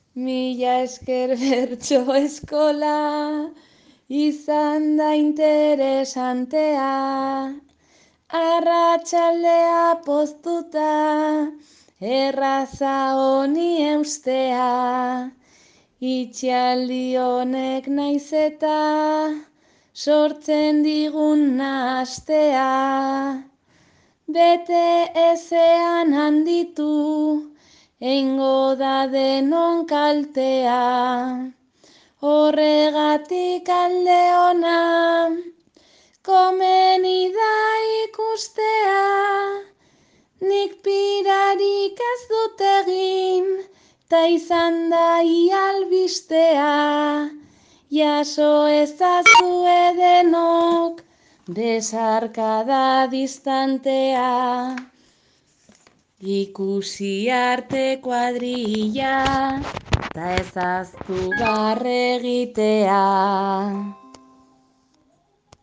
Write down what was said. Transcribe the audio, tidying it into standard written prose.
Mila esker bertso eskola, izan da interesantea. Arratsaldea poztuta, erraza honi eustea. Itxialdi honek naiz eta, sortzen digun nahastea. Bete ezean handitu, eingo da denon kaltea. Horregatik alde ona, komeni da ikustea. Nik pirarik ez dut egin, ta izan da ialbistea. Jaso ezazue denok, besarkada distantea. Ikusi arte kuadrilla, ta ezaztu barre egitea.